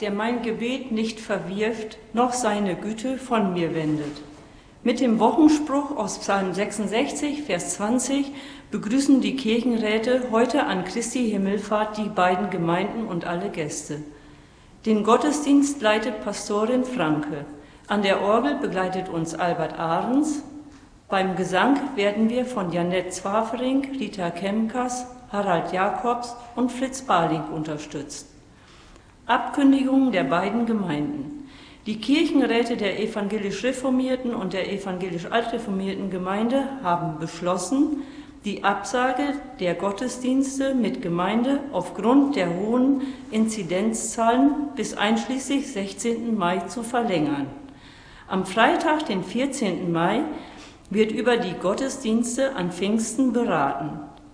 der mein Gebet nicht verwirft, noch seine Güte von mir wendet. Mit dem Wochenspruch aus Psalm 66, Vers 20 begrüßen die Kirchenräte heute an Christi Himmelfahrt die beiden Gemeinden und alle Gäste. Den Gottesdienst leitet Pastorin Franke. An der Orgel begleitet uns Albert Ahrens. Beim Gesang werden wir von Janette Zwafering, Rita Kemkas, Harald Jakobs und Fritz Barling unterstützt. Abkündigung der beiden Gemeinden. Die Kirchenräte der evangelisch Reformierten und der evangelisch altreformierten Gemeinde haben beschlossen, die Absage der Gottesdienste mit Gemeinde aufgrund der hohen Inzidenzzahlen bis einschließlich 16. Mai zu verlängern. Am Freitag, den 14. Mai, wird über die Gottesdienste an Pfingsten beraten.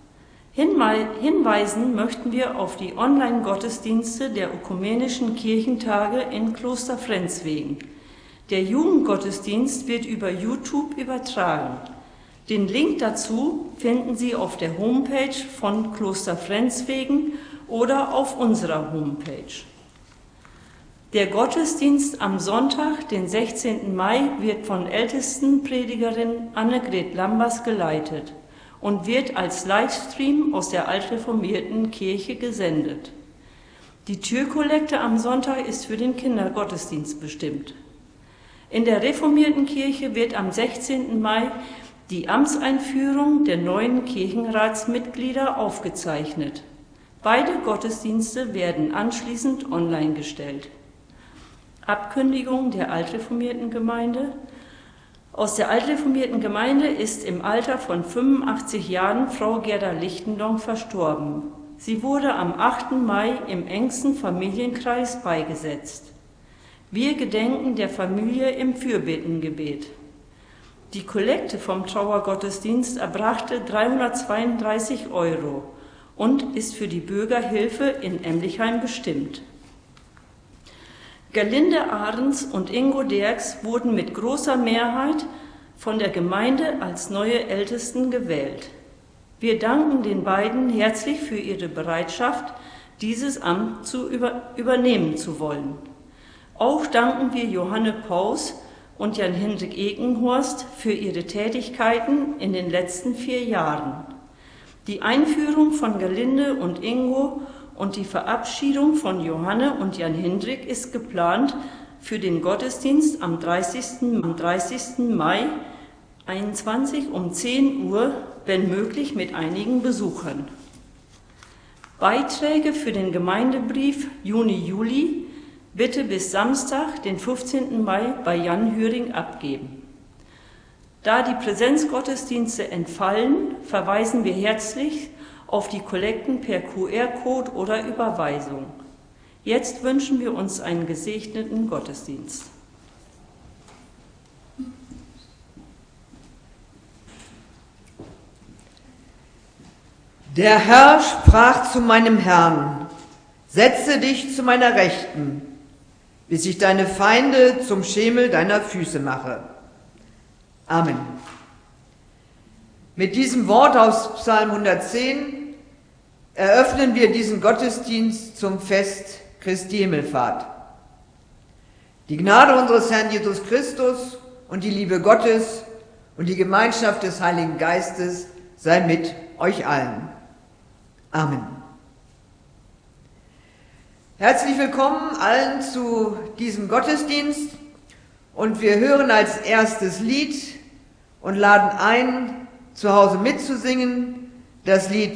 Hinweisen möchten wir auf die Online-Gottesdienste der Ökumenischen Kirchentage in Kloster Frenswegen. Der Jugendgottesdienst wird über YouTube übertragen. Den Link dazu finden Sie auf der Homepage von Kloster Frenswegen oder auf unserer Homepage. Der Gottesdienst am Sonntag, den 16. Mai, wird von Ältestenpredigerin Annegret Lambers geleitet und wird als Livestream aus der altreformierten Kirche gesendet. Die Türkollekte am Sonntag ist für den Kindergottesdienst bestimmt. In der reformierten Kirche wird am 16. Mai die Amtseinführung der neuen Kirchenratsmitglieder aufgezeichnet. Beide Gottesdienste werden anschließend online gestellt. Abkündigung der altreformierten Gemeinde. Aus der altreformierten Gemeinde ist im Alter von 85 Jahren Frau Gerda Lichtendonk verstorben. Sie wurde am 8. Mai im engsten Familienkreis beigesetzt. Wir gedenken der Familie im Fürbittengebet. Die Kollekte vom Trauergottesdienst erbrachte 332 € und ist für die Bürgerhilfe in Emlichheim bestimmt. Gerlinde Ahrens und Ingo Derks wurden mit großer Mehrheit von der Gemeinde als neue Ältesten gewählt. Wir danken den beiden herzlich für ihre Bereitschaft, dieses Amt übernehmen zu wollen. Auch danken wir Johanne Paus und Jan-Hendrik Ekenhorst für ihre Tätigkeiten in den letzten 4 Jahren. Die Einführung von Gerlinde und Ingo und die Verabschiedung von Johanne und Jan-Hendrik ist geplant für den Gottesdienst am 30. Mai 21 um 10 Uhr, wenn möglich mit einigen Besuchern. Beiträge für den Gemeindebrief Juni-Juli bitte bis Samstag, den 15. Mai bei Jan Hüring abgeben. Da die Präsenzgottesdienste entfallen, verweisen wir herzlich auf die Kollekten per QR-Code oder Überweisung. Jetzt wünschen wir uns einen gesegneten Gottesdienst. Der Herr sprach zu meinem Herrn: Setze dich zu meiner Rechten, bis ich deine Feinde zum Schemel deiner Füße mache. Amen. Mit diesem Wort aus Psalm 110 eröffnen wir diesen Gottesdienst zum Fest Christi Himmelfahrt. Die Gnade unseres Herrn Jesus Christus und die Liebe Gottes und die Gemeinschaft des Heiligen Geistes sei mit euch allen. Amen. Herzlich willkommen allen zu diesem Gottesdienst und wir hören als erstes Lied und laden ein, zu Hause mitzusingen, das Lied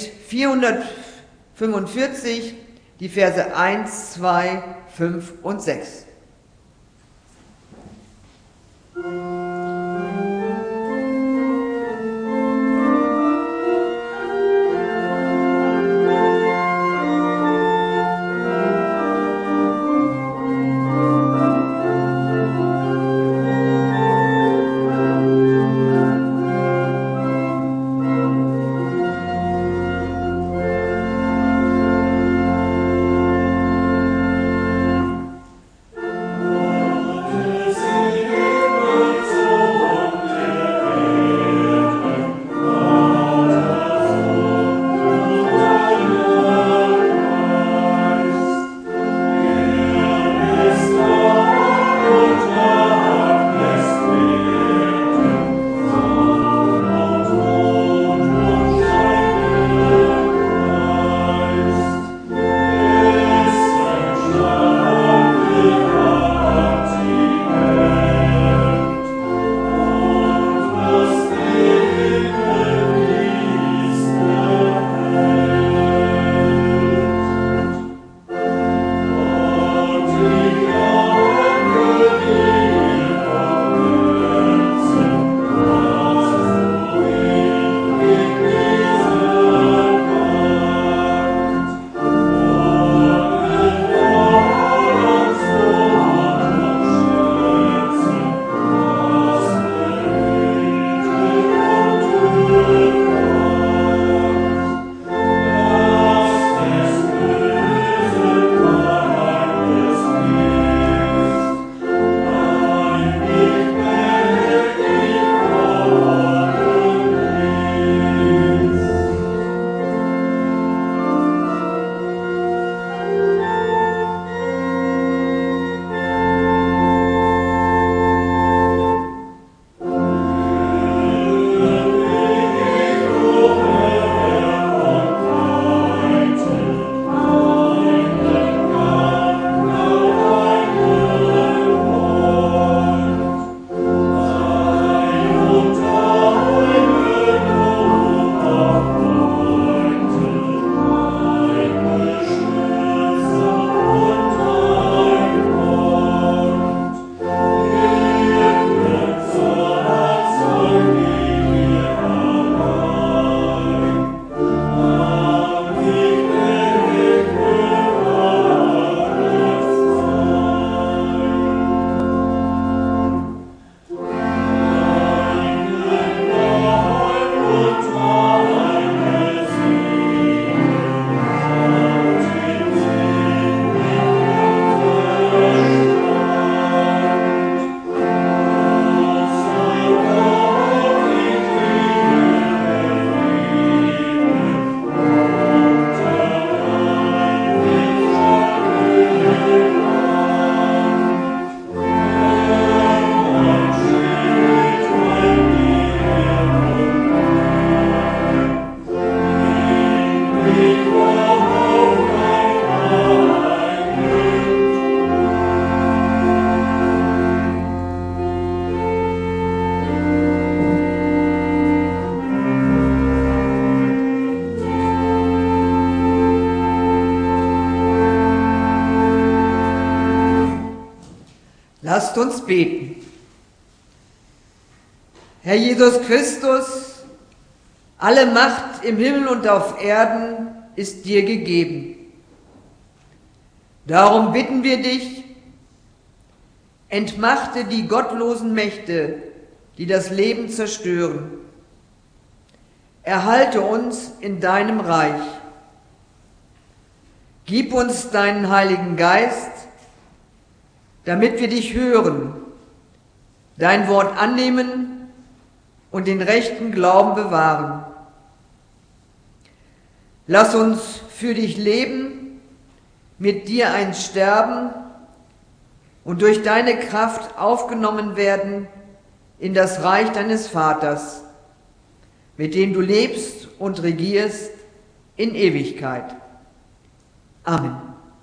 445, die Verse 1, 2, 5 und 6. Lasst uns beten. Herr Jesus Christus, alle Macht im Himmel und auf Erden ist dir gegeben. Darum bitten wir dich, entmachte die gottlosen Mächte, die das Leben zerstören. Erhalte uns in deinem Reich. Gib uns deinen Heiligen Geist, damit wir dich hören, dein Wort annehmen und den rechten Glauben bewahren. Lass uns für dich leben, mit dir eins sterben und durch deine Kraft aufgenommen werden in das Reich deines Vaters, mit dem du lebst und regierst in Ewigkeit. Amen.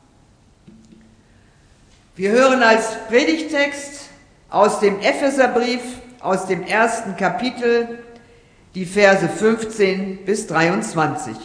Wir hören als Predigtext aus dem Epheserbrief, aus dem 1. Kapitel, die Verse 15 bis 23.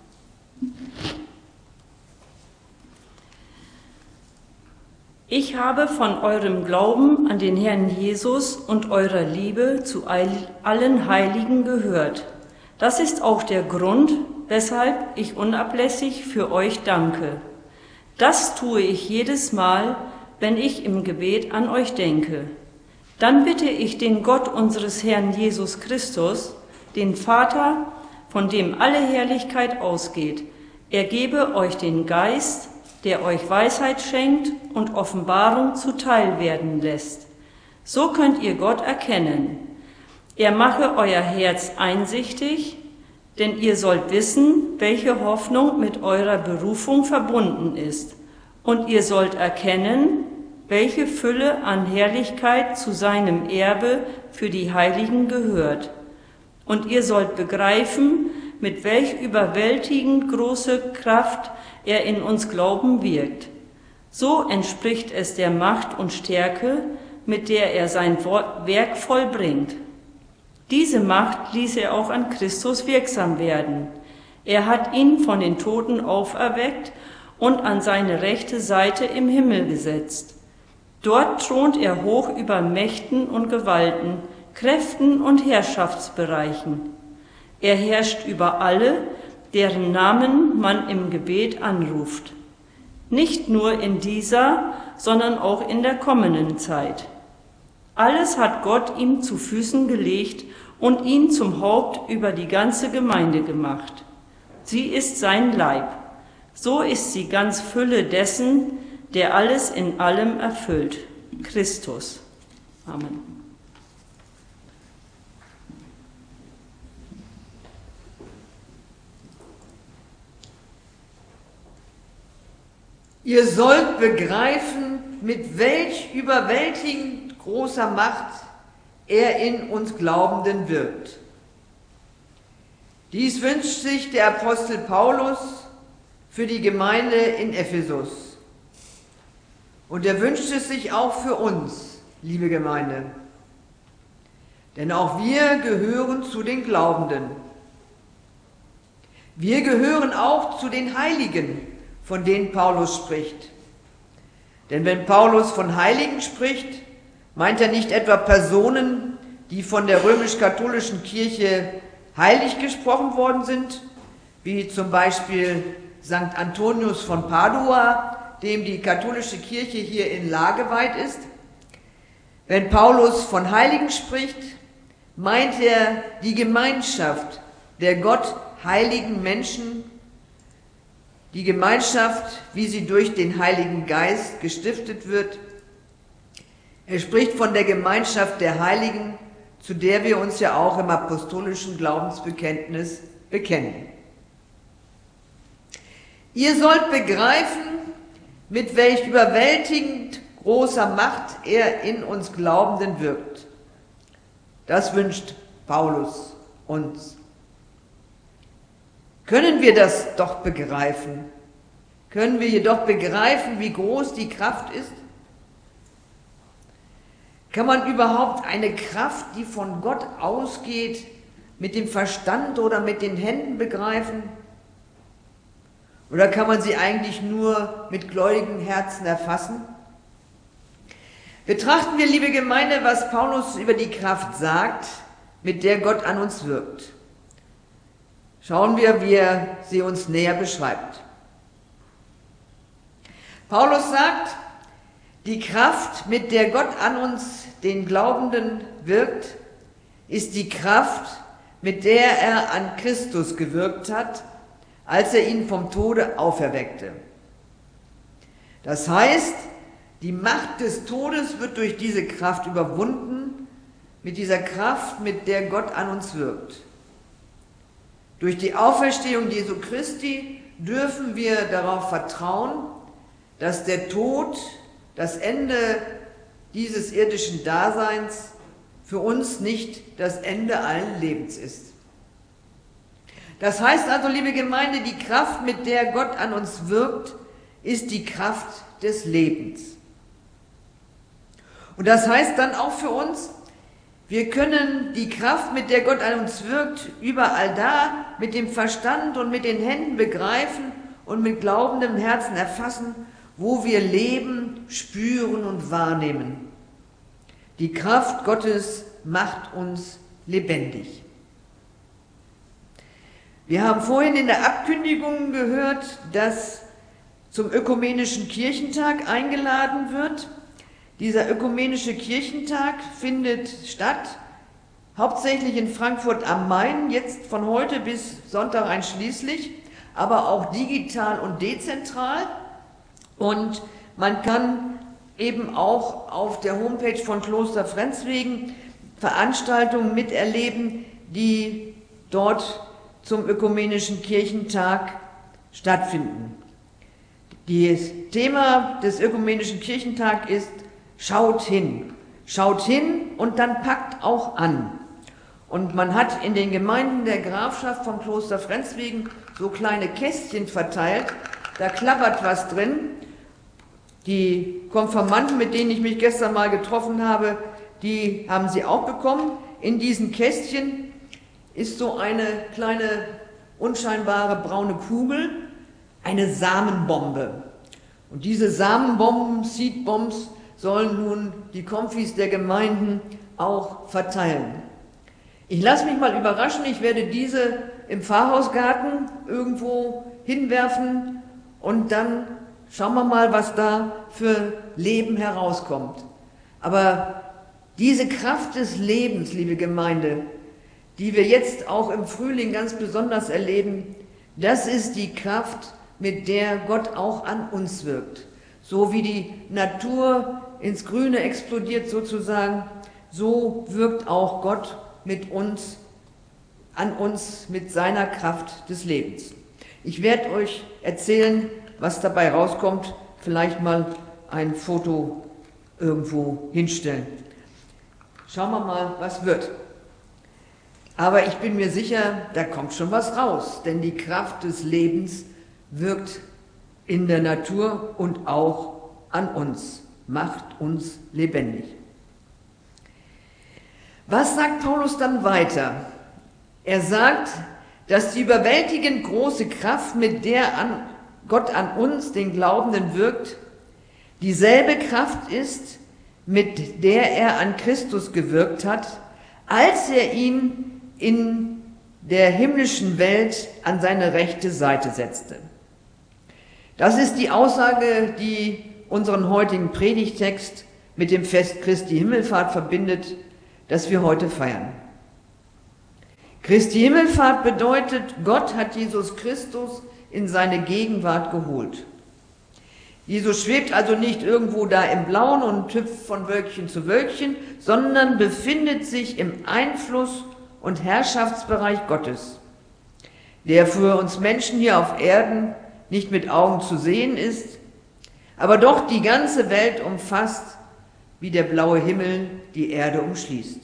Ich habe von eurem Glauben an den Herrn Jesus und eurer Liebe zu allen Heiligen gehört. Das ist auch der Grund, weshalb ich unablässig für euch danke. Das tue ich jedes Mal, wenn ich im Gebet an euch denke. Dann bitte ich den Gott unseres Herrn Jesus Christus, den Vater, von dem alle Herrlichkeit ausgeht. Er gebe euch den Geist, der euch Weisheit schenkt und Offenbarung zuteil werden lässt. So könnt ihr Gott erkennen. Er mache euer Herz einsichtig, denn ihr sollt wissen, welche Hoffnung mit eurer Berufung verbunden ist. Und ihr sollt erkennen, welche Fülle an Herrlichkeit zu seinem Erbe für die Heiligen gehört. Und ihr sollt begreifen, mit welch überwältigend große Kraft er in uns Glauben wirkt. So entspricht es der Macht und Stärke, mit der er sein Werk vollbringt. Diese Macht ließ er auch an Christus wirksam werden. Er hat ihn von den Toten auferweckt und an seine rechte Seite im Himmel gesetzt. Dort thront er hoch über Mächten und Gewalten, Kräften und Herrschaftsbereichen. Er herrscht über alle, deren Namen man im Gebet anruft. Nicht nur in dieser, sondern auch in der kommenden Zeit. Alles hat Gott ihm zu Füßen gelegt und ihn zum Haupt über die ganze Gemeinde gemacht. Sie ist sein Leib. So ist sie ganz Fülle dessen, der alles in allem erfüllt. Christus. Amen. Ihr sollt begreifen, mit welch überwältigend großer Macht er in uns Glaubenden wirkt. Dies wünscht sich der Apostel Paulus für die Gemeinde in Ephesus. Und er wünscht es sich auch für uns, liebe Gemeinde. Denn auch wir gehören zu den Glaubenden. Wir gehören auch zu den Heiligen, von denen Paulus spricht. Denn wenn Paulus von Heiligen spricht, meint er nicht etwa Personen, die von der römisch-katholischen Kirche heilig gesprochen worden sind, wie zum Beispiel St. Antonius von Padua, dem die katholische Kirche hier in La geweiht ist. Wenn Paulus von Heiligen spricht, meint er die Gemeinschaft der Gott heiligen Menschen, die Gemeinschaft, wie sie durch den Heiligen Geist gestiftet wird. Er spricht von der Gemeinschaft der Heiligen, zu der wir uns ja auch im apostolischen Glaubensbekenntnis bekennen. Ihr sollt begreifen, mit welch überwältigend großer Macht er in uns Glaubenden wirkt. Das wünscht Paulus uns. Können wir das doch begreifen? Können wir jedoch begreifen, wie groß die Kraft ist? Kann man überhaupt eine Kraft, die von Gott ausgeht, mit dem Verstand oder mit den Händen begreifen? Oder kann man sie eigentlich nur mit gläubigen Herzen erfassen? Betrachten wir, liebe Gemeinde, was Paulus über die Kraft sagt, mit der Gott an uns wirkt. Schauen wir, wie er sie uns näher beschreibt. Paulus sagt, die Kraft, mit der Gott an uns, den Glaubenden, wirkt, ist die Kraft, mit der er an Christus gewirkt hat, als er ihn vom Tode auferweckte. Das heißt, die Macht des Todes wird durch diese Kraft überwunden, mit dieser Kraft, mit der Gott an uns wirkt. Durch die Auferstehung Jesu Christi dürfen wir darauf vertrauen, dass der Tod, das Ende dieses irdischen Daseins, für uns nicht das Ende allen Lebens ist. Das heißt also, liebe Gemeinde, die Kraft, mit der Gott an uns wirkt, ist die Kraft des Lebens. Und das heißt dann auch für uns, wir können die Kraft, mit der Gott an uns wirkt, überall da mit dem Verstand und mit den Händen begreifen und mit glaubendem Herzen erfassen, wo wir leben, spüren und wahrnehmen. Die Kraft Gottes macht uns lebendig. Wir haben vorhin in der Abkündigung gehört, dass zum Ökumenischen Kirchentag eingeladen wird. Dieser Ökumenische Kirchentag findet statt, hauptsächlich in Frankfurt am Main, jetzt von heute bis Sonntag einschließlich, aber auch digital und dezentral. Und man kann eben auch auf der Homepage von Kloster Frenzwegen Veranstaltungen miterleben, die dort zum Ökumenischen Kirchentag stattfinden. Das Thema des Ökumenischen Kirchentags ist: Schaut hin und dann packt auch an. Und man hat in den Gemeinden der Grafschaft vom Kloster Frenzwegen so kleine Kästchen verteilt, da klappert was drin. Die Konfirmanden, mit denen ich mich gestern mal getroffen habe, die haben sie auch bekommen. In diesen Kästchen ist so eine kleine, unscheinbare braune Kugel, eine Samenbombe. Und diese Samenbomben, Seedbombs, sollen nun die Konfis der Gemeinden auch verteilen. Ich lasse mich mal überraschen, ich werde diese im Pfarrhausgarten irgendwo hinwerfen und dann schauen wir mal, was da für Leben herauskommt. Aber diese Kraft des Lebens, liebe Gemeinde, die wir jetzt auch im Frühling ganz besonders erleben, das ist die Kraft, mit der Gott auch an uns wirkt. So wie die Natur ins Grüne explodiert sozusagen, so wirkt auch Gott mit uns, an uns mit seiner Kraft des Lebens. Ich werde euch erzählen, was dabei rauskommt, vielleicht mal ein Foto irgendwo hinstellen. Schauen wir mal, was wird. Aber ich bin mir sicher, da kommt schon was raus, denn die Kraft des Lebens wirkt in der Natur und auch an uns, macht uns lebendig. Was sagt Paulus dann weiter? Er sagt, dass die überwältigend große Kraft, mit der Gott an uns, den Glaubenden, wirkt, dieselbe Kraft ist, mit der er an Christus gewirkt hat, als er ihn in der himmlischen Welt an seine rechte Seite setzte. Das ist die Aussage, die unseren heutigen Predigtext mit dem Fest Christi Himmelfahrt verbindet, das wir heute feiern. Christi Himmelfahrt bedeutet, Gott hat Jesus Christus in seine Gegenwart geholt. Jesus schwebt also nicht irgendwo da im Blauen und hüpft von Wölkchen zu Wölkchen, sondern befindet sich im Einfluss- und Herrschaftsbereich Gottes, der für uns Menschen hier auf Erden nicht mit Augen zu sehen ist, aber doch die ganze Welt umfasst, wie der blaue Himmel die Erde umschließt.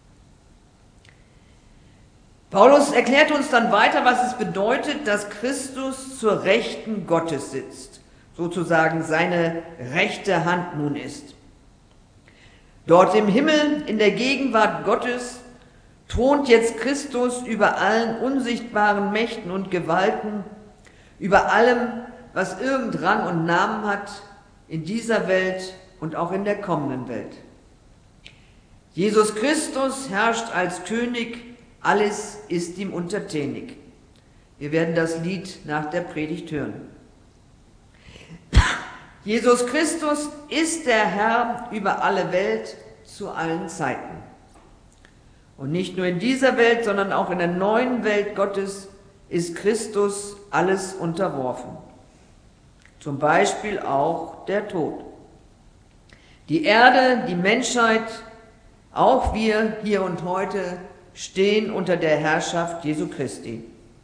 Paulus erklärt uns dann weiter, was es bedeutet, dass Christus zur Rechten Gottes sitzt, sozusagen seine rechte Hand nun ist. Dort im Himmel, in der Gegenwart Gottes, thront jetzt Christus über allen unsichtbaren Mächten und Gewalten, über allem, was irgend Rang und Namen hat, in dieser Welt und auch in der kommenden Welt. Jesus Christus herrscht als König, alles ist ihm untertänig. Wir werden das Lied nach der Predigt hören. Jesus Christus ist der Herr über alle Welt zu allen Zeiten. Und nicht nur in dieser Welt, sondern auch in der neuen Welt Gottes ist Christus alles unterworfen. Zum Beispiel auch der Tod. Die Erde, die Menschheit, auch wir hier und heute stehen unter der Herrschaft Jesu Christi.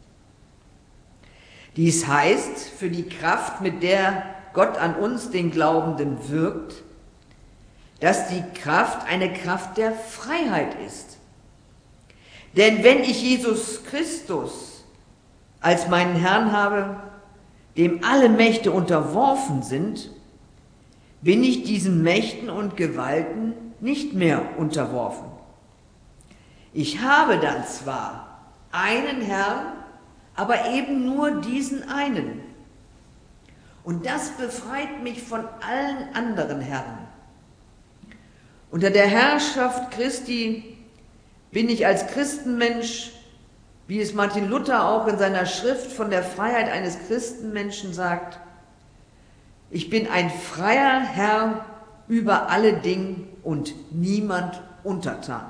Dies heißt, für die Kraft, mit der Gott an uns, den Glaubenden, wirkt, dass die Kraft eine Kraft der Freiheit ist. Denn wenn ich Jesus Christus als meinen Herrn habe, dem alle Mächte unterworfen sind, bin ich diesen Mächten und Gewalten nicht mehr unterworfen. Ich habe dann zwar einen Herrn, aber eben nur diesen einen. Und das befreit mich von allen anderen Herren. Unter der Herrschaft Christi bin ich als Christenmensch, wie es Martin Luther auch in seiner Schrift von der Freiheit eines Christenmenschen sagt, ich bin ein freier Herr über alle Dinge und niemand untertan.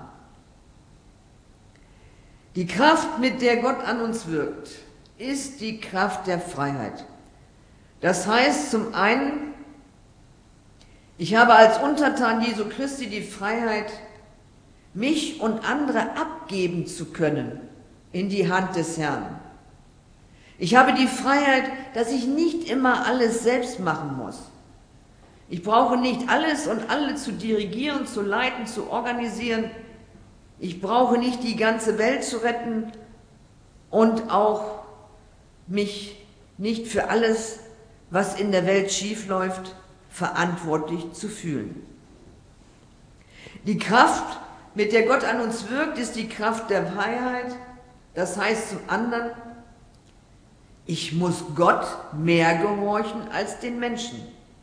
Die Kraft, mit der Gott an uns wirkt, ist die Kraft der Freiheit. Das heißt zum einen, ich habe als Untertan Jesu Christi die Freiheit, mich und andere abgeben zu können in die Hand des Herrn. Ich habe die Freiheit, dass ich nicht immer alles selbst machen muss. Ich brauche nicht alles und alle zu dirigieren, zu leiten, zu organisieren. Ich brauche nicht die ganze Welt zu retten und auch mich nicht für alles, was in der Welt schiefläuft, verantwortlich zu fühlen. Die Kraft, mit der Gott an uns wirkt, ist die Kraft der Freiheit. Das heißt zum anderen, ich muss Gott mehr gehorchen als den Menschen.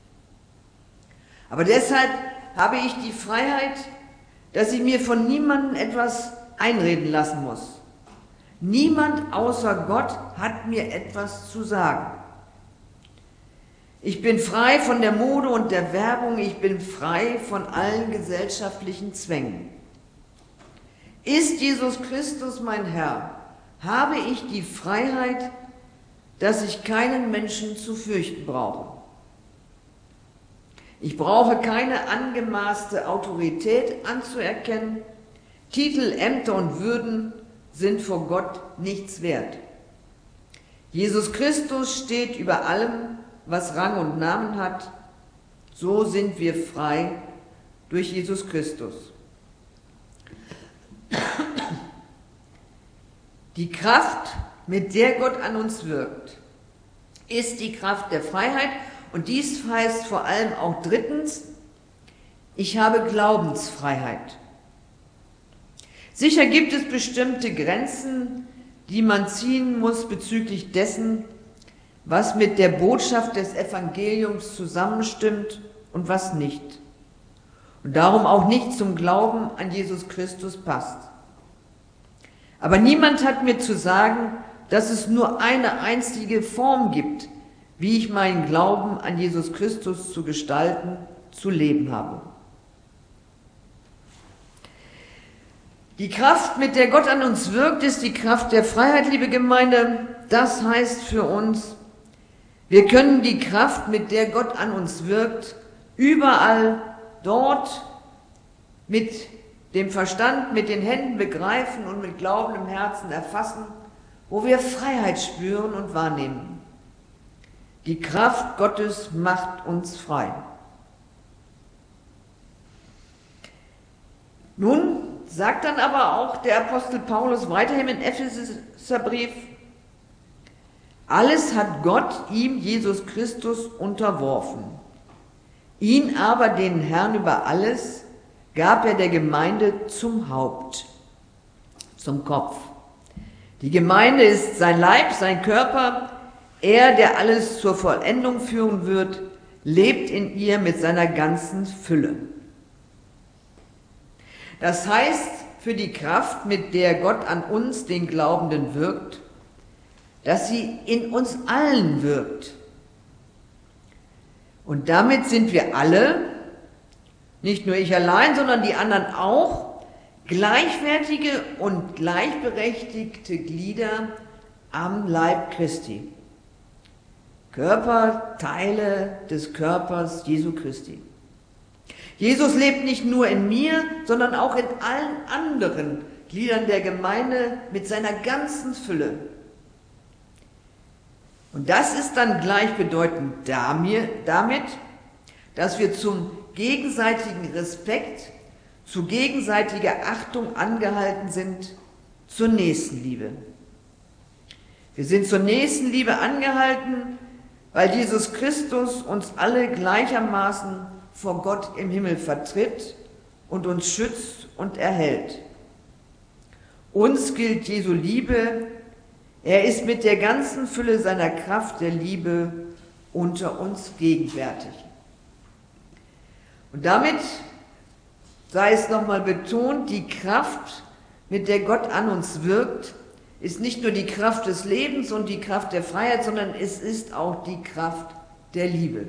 Aber deshalb habe ich die Freiheit, dass ich mir von niemandem etwas einreden lassen muss. Niemand außer Gott hat mir etwas zu sagen. Ich bin frei von der Mode und der Werbung, ich bin frei von allen gesellschaftlichen Zwängen. Ist Jesus Christus mein Herr, habe ich die Freiheit, dass ich keinen Menschen zu fürchten brauche. Ich brauche keine angemaßte Autorität anzuerkennen. Titel, Ämter und Würden sind vor Gott nichts wert. Jesus Christus steht über allem, was Rang und Namen hat. So sind wir frei durch Jesus Christus. Die Kraft, mit der Gott an uns wirkt, ist die Kraft der Freiheit. Und dies heißt vor allem auch drittens, ich habe Glaubensfreiheit. Sicher gibt es bestimmte Grenzen, die man ziehen muss bezüglich dessen, was mit der Botschaft des Evangeliums zusammenstimmt und was nicht. Und darum auch nicht zum Glauben an Jesus Christus passt. Aber niemand hat mir zu sagen, dass es nur eine einzige Form gibt, wie ich meinen Glauben an Jesus Christus zu gestalten, zu leben habe. Die Kraft, mit der Gott an uns wirkt, ist die Kraft der Freiheit, liebe Gemeinde. Das heißt für uns, wir können die Kraft, mit der Gott an uns wirkt, überall dort mit dem Verstand, mit den Händen begreifen und mit glaubendem Herzen erfassen, wo wir Freiheit spüren und wahrnehmen. Die Kraft Gottes macht uns frei. Nun sagt dann aber auch der Apostel Paulus weiterhin im Epheserbrief, alles hat Gott ihm, Jesus Christus, unterworfen. Ihn aber, den Herrn über alles, gab er der Gemeinde zum Haupt, zum Kopf. Die Gemeinde ist sein Leib, sein Körper, er, der alles zur Vollendung führen wird, lebt in ihr mit seiner ganzen Fülle. Das heißt, für die Kraft, mit der Gott an uns, den Glaubenden, wirkt, dass sie in uns allen wirkt. Und damit sind wir alle, nicht nur ich allein, sondern die anderen auch, gleichwertige und gleichberechtigte Glieder am Leib Christi. Körperteile des Körpers Jesu Christi. Jesus lebt nicht nur in mir, sondern auch in allen anderen Gliedern der Gemeinde mit seiner ganzen Fülle. Und das ist dann gleichbedeutend damit, dass wir zum gegenseitigen Respekt, zu gegenseitiger Achtung angehalten sind, zur Nächstenliebe. Wir sind zur Nächstenliebe angehalten, weil Jesus Christus uns alle gleichermaßen vor Gott im Himmel vertritt und uns schützt und erhält. Uns gilt Jesu Liebe, er ist mit der ganzen Fülle seiner Kraft der Liebe unter uns gegenwärtig. Und damit sei es nochmal betont, die Kraft, mit der Gott an uns wirkt, ist nicht nur die Kraft des Lebens und die Kraft der Freiheit, sondern es ist auch die Kraft der Liebe.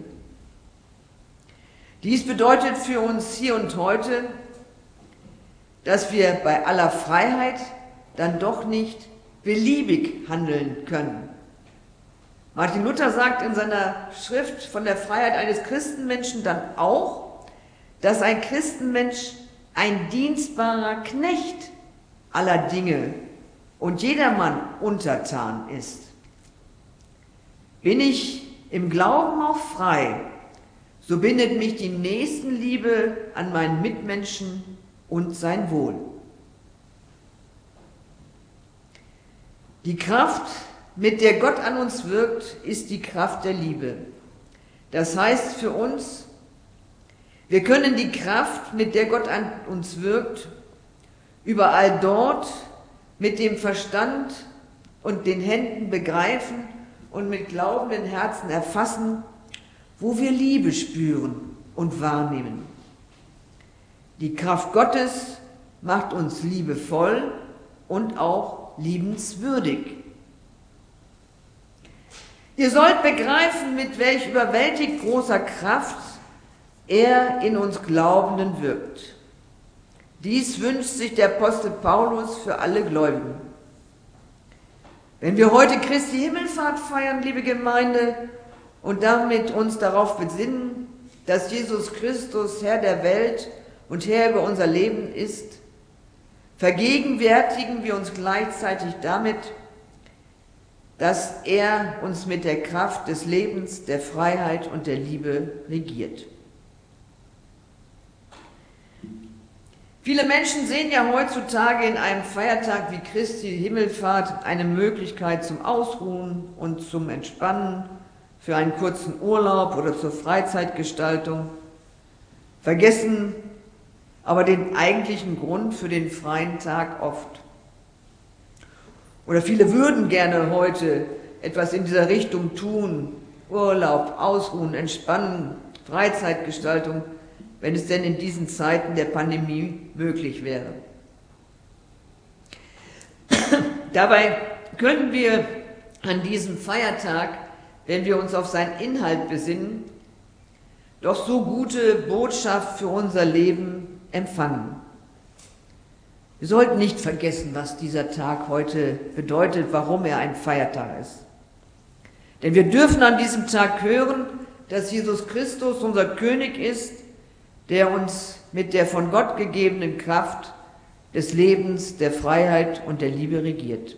Dies bedeutet für uns hier und heute, dass wir bei aller Freiheit dann doch nicht beliebig handeln können. Martin Luther sagt in seiner Schrift von der Freiheit eines Christenmenschen dann auch, dass ein Christenmensch ein dienstbarer Knecht aller Dinge und jedermann untertan ist. Bin ich im Glauben auch frei, so bindet mich die Nächstenliebe an meinen Mitmenschen und sein Wohl. Die Kraft, mit der Gott an uns wirkt, ist die Kraft der Liebe. Das heißt für uns, wir können die Kraft, mit der Gott an uns wirkt, überall dort mit dem Verstand und den Händen begreifen und mit glaubenden Herzen erfassen, wo wir Liebe spüren und wahrnehmen. Die Kraft Gottes macht uns liebevoll und auch liebenswürdig. Ihr sollt begreifen, mit welch überwältigt großer Kraft er in uns Glaubenden wirkt. Dies wünscht sich der Apostel Paulus für alle Gläubigen. Wenn wir heute Christi Himmelfahrt feiern, liebe Gemeinde, und damit uns darauf besinnen, dass Jesus Christus Herr der Welt und Herr über unser Leben ist, vergegenwärtigen wir uns gleichzeitig damit, dass er uns mit der Kraft des Lebens, der Freiheit und der Liebe regiert. Viele Menschen sehen ja heutzutage in einem Feiertag wie Christi Himmelfahrt eine Möglichkeit zum Ausruhen und zum Entspannen, für einen kurzen Urlaub oder zur Freizeitgestaltung, vergessen aber den eigentlichen Grund für den freien Tag oft. Oder viele würden gerne heute etwas in dieser Richtung tun, Urlaub, Ausruhen, Entspannen, Freizeitgestaltung, wenn es denn in diesen Zeiten der Pandemie möglich wäre. Dabei können wir an diesem Feiertag, wenn wir uns auf seinen Inhalt besinnen, doch so gute Botschaft für unser Leben empfangen. Wir sollten nicht vergessen, was dieser Tag heute bedeutet, warum er ein Feiertag ist. Denn wir dürfen an diesem Tag hören, dass Jesus Christus unser König ist, der uns mit der von Gott gegebenen Kraft des Lebens, der Freiheit und der Liebe regiert.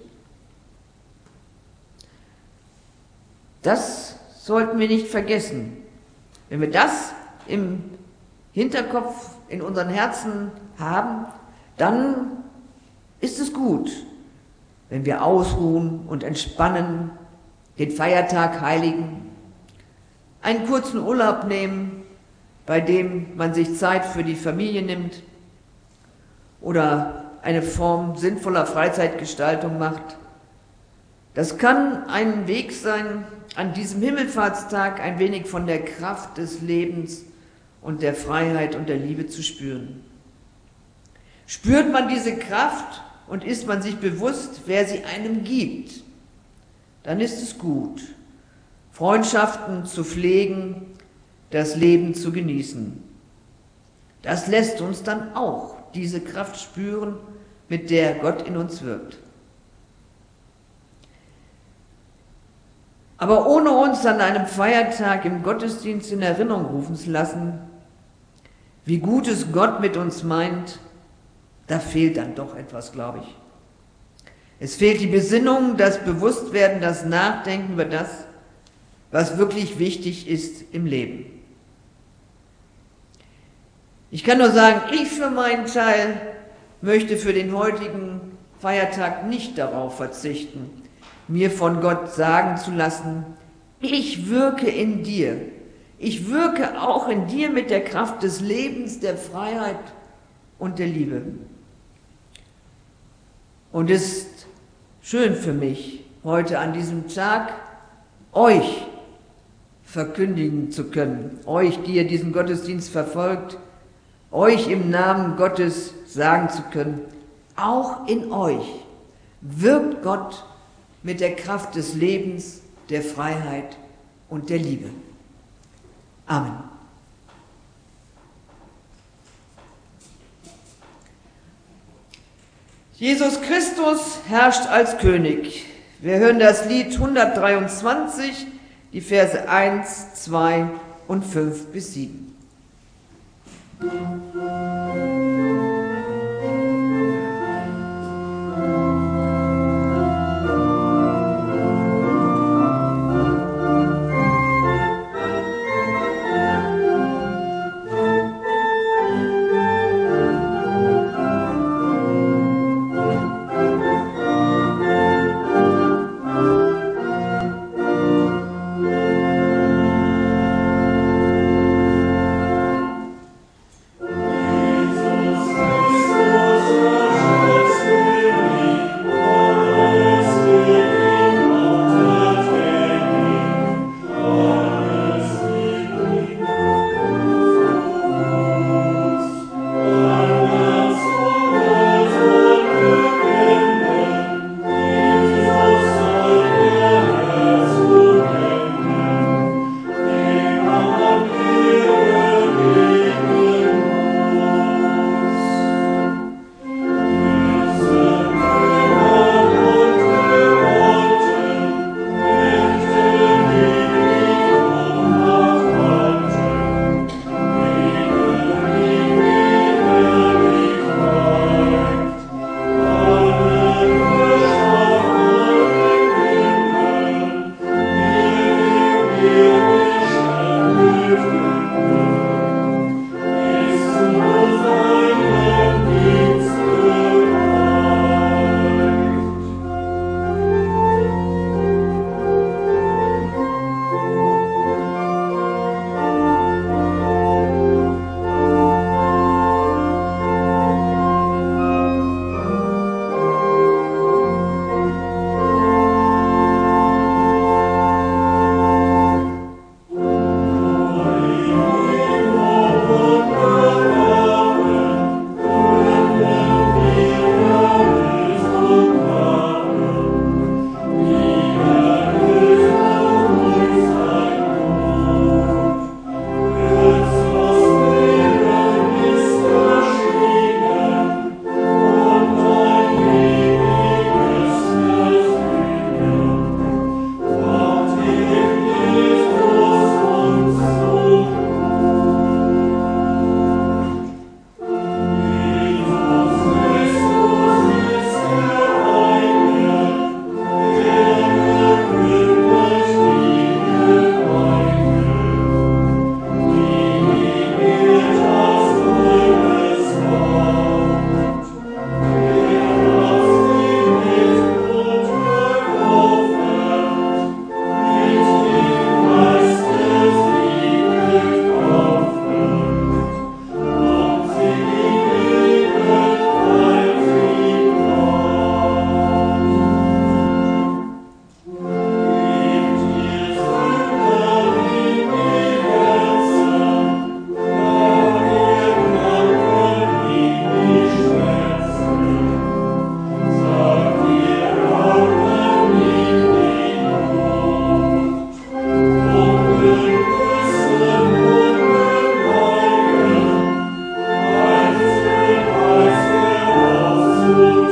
Das sollten wir nicht vergessen. Wenn wir das im Hinterkopf, in unseren Herzen haben, dann ist es gut, wenn wir ausruhen und entspannen, den Feiertag heiligen, einen kurzen Urlaub nehmen, bei dem man sich Zeit für die Familie nimmt oder eine Form sinnvoller Freizeitgestaltung macht Das kann ein Weg sein, an diesem Himmelfahrtstag ein wenig von der Kraft des Lebens und der Freiheit und der Liebe zu spüren. Spürt man diese Kraft und ist man sich bewusst, wer sie einem gibt, dann ist es gut, Freundschaften zu pflegen, das Leben zu genießen. Das lässt uns dann auch diese Kraft spüren, mit der Gott in uns wirkt. Aber ohne uns an einem Feiertag im Gottesdienst in Erinnerung rufen zu lassen, wie gut es Gott mit uns meint, da fehlt dann doch etwas, glaube ich. Es fehlt die Besinnung, das Bewusstwerden, das Nachdenken über das, was wirklich wichtig ist im Leben. Ich kann nur sagen, ich für meinen Teil möchte für den heutigen Feiertag nicht darauf verzichten, mir von Gott sagen zu lassen, ich wirke in dir. Ich wirke auch in dir mit der Kraft des Lebens, der Freiheit und der Liebe. Und es ist schön für mich, heute an diesem Tag euch verkündigen zu können, euch, die ihr diesen Gottesdienst verfolgt, euch im Namen Gottes sagen zu können, auch in euch wirkt Gott mit der Kraft des Lebens, der Freiheit und der Liebe. Amen. Jesus Christus herrscht als König. Wir hören das Lied 123, die Verse 1, 2 und 5 bis 7.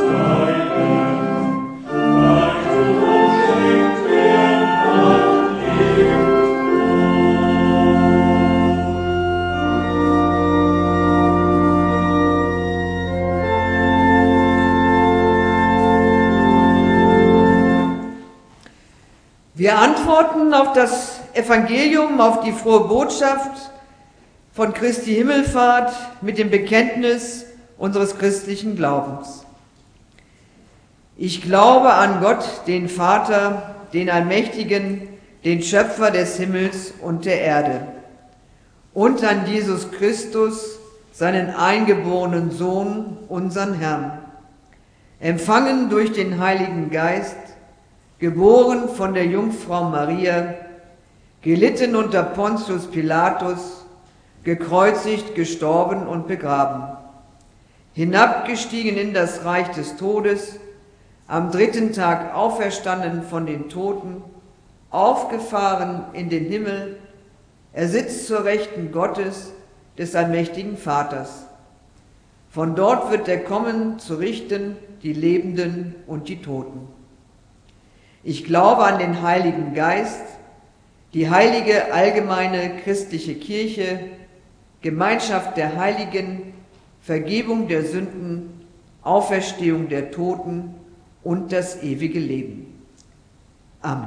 Wir antworten auf das Evangelium, auf die frohe Botschaft von Christi Himmelfahrt mit dem Bekenntnis unseres christlichen Glaubens. Ich glaube an Gott, den Vater, den Allmächtigen, den Schöpfer des Himmels und der Erde, und an Jesus Christus, seinen eingeborenen Sohn, unseren Herrn, empfangen durch den Heiligen Geist, geboren von der Jungfrau Maria, gelitten unter Pontius Pilatus, gekreuzigt, gestorben und begraben, hinabgestiegen in das Reich des Todes, am dritten Tag auferstanden von den Toten, aufgefahren in den Himmel, er sitzt zur Rechten Gottes, des allmächtigen Vaters. Von dort wird er kommen, zu richten die Lebenden und die Toten. Ich glaube an den Heiligen Geist, die heilige allgemeine christliche Kirche, Gemeinschaft der Heiligen, Vergebung der Sünden, Auferstehung der Toten und das ewige Leben. Amen.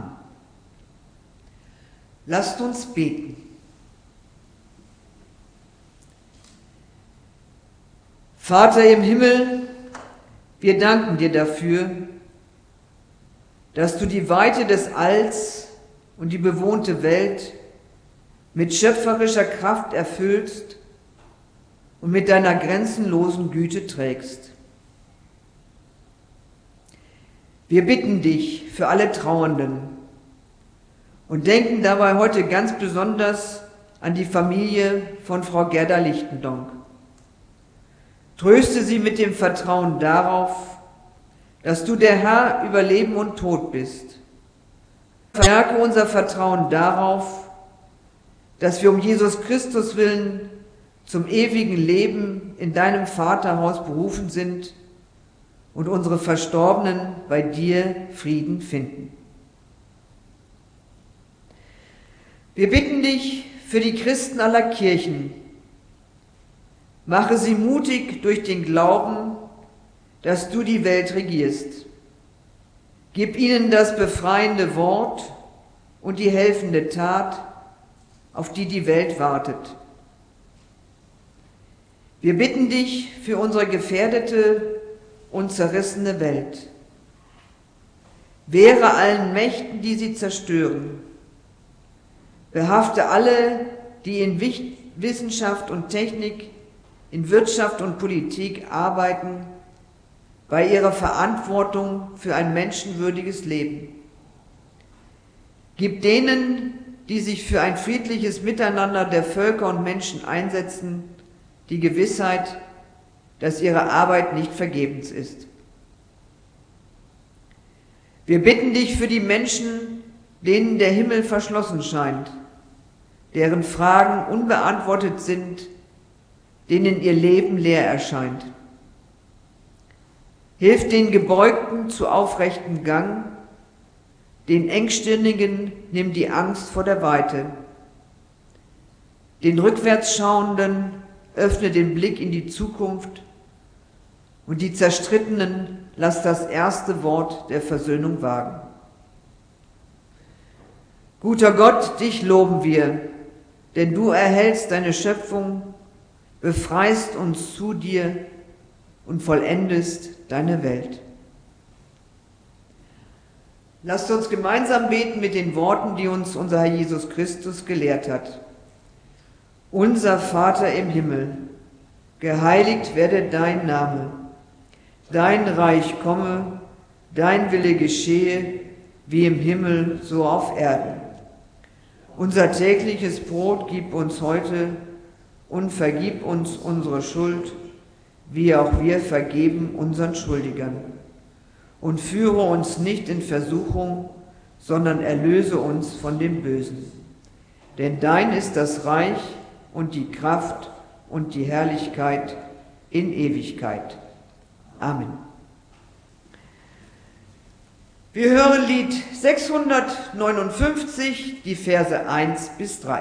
Lasst uns beten. Vater im Himmel, wir danken dir dafür, dass du die Weite des Alls und die bewohnte Welt mit schöpferischer Kraft erfüllst und mit deiner grenzenlosen Güte trägst. Wir bitten dich für alle Trauernden und denken dabei heute ganz besonders an die Familie von Frau Gerda Lichtendonk. Tröste sie mit dem Vertrauen darauf, dass du der Herr über Leben und Tod bist. Verstärke unser Vertrauen darauf, dass wir um Jesus Christus willen zum ewigen Leben in deinem Vaterhaus berufen sind und unsere Verstorbenen bei dir Frieden finden. Wir bitten dich für die Christen aller Kirchen. Mache sie mutig durch den Glauben, dass du die Welt regierst. Gib ihnen das befreiende Wort und die helfende Tat, auf die die Welt wartet. Wir bitten dich für unsere gefährdete und zerrissene Welt. Wehre allen Mächten, die sie zerstören. Behafte alle, die in Wissenschaft und Technik, in Wirtschaft und Politik arbeiten, bei ihrer Verantwortung für ein menschenwürdiges Leben. Gib denen, die sich für ein friedliches Miteinander der Völker und Menschen einsetzen, die Gewissheit, dass ihre Arbeit nicht vergebens ist. Wir bitten dich für die Menschen, denen der Himmel verschlossen scheint, deren Fragen unbeantwortet sind, denen ihr Leben leer erscheint. Hilf den Gebeugten zu aufrechtem Gang, den Engstirnigen nimm die Angst vor der Weite. Den Rückwärtsschauenden öffne den Blick in die Zukunft und die Zerstrittenen lass das erste Wort der Versöhnung wagen. Guter Gott, dich loben wir, denn du erhältst deine Schöpfung, befreist uns zu dir und vollendest deine Welt. Lasst uns gemeinsam beten mit den Worten, die uns unser Herr Jesus Christus gelehrt hat. Unser Vater im Himmel, geheiligt werde dein Name. Dein Reich komme, dein Wille geschehe, wie im Himmel, so auf Erden. Unser tägliches Brot gib uns heute und vergib uns unsere Schuld, wie auch wir vergeben unseren Schuldigern. Und führe uns nicht in Versuchung, sondern erlöse uns von dem Bösen. Denn dein ist das Reich und die Kraft und die Herrlichkeit in Ewigkeit. Amen. Wir hören Lied 659, die Verse 1 bis 3.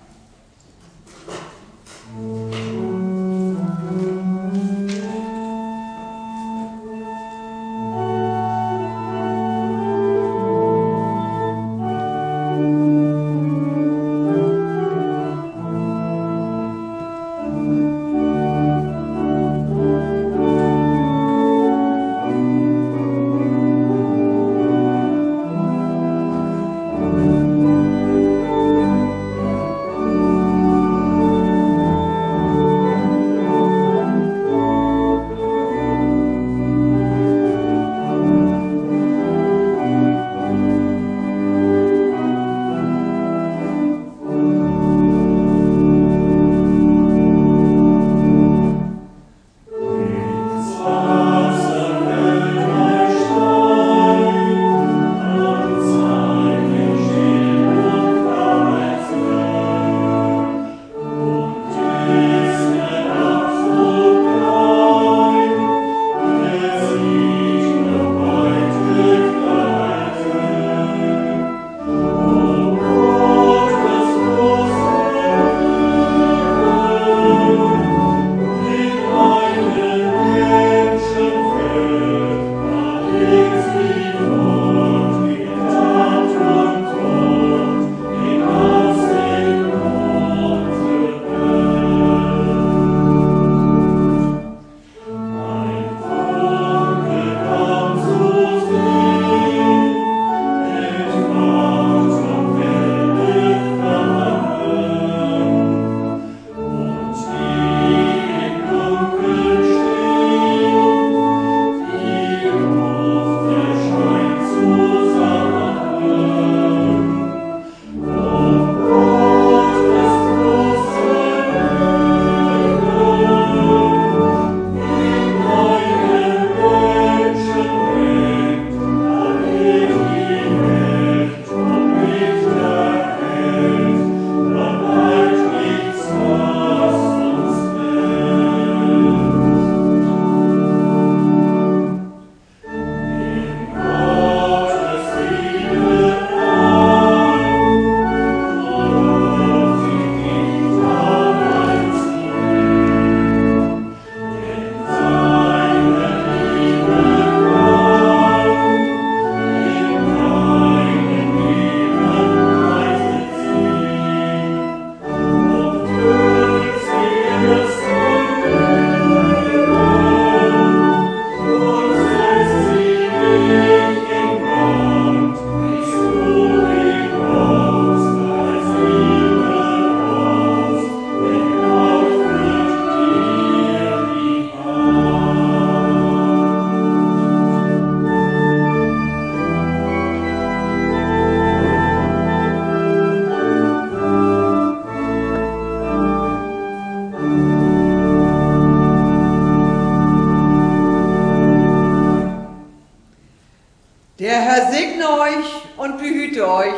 Der Herr segne euch und behüte euch.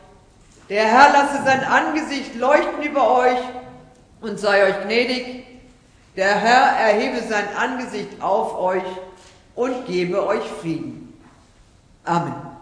Der Herr lasse sein Angesicht leuchten über euch und sei euch gnädig. Der Herr erhebe sein Angesicht auf euch und gebe euch Frieden. Amen.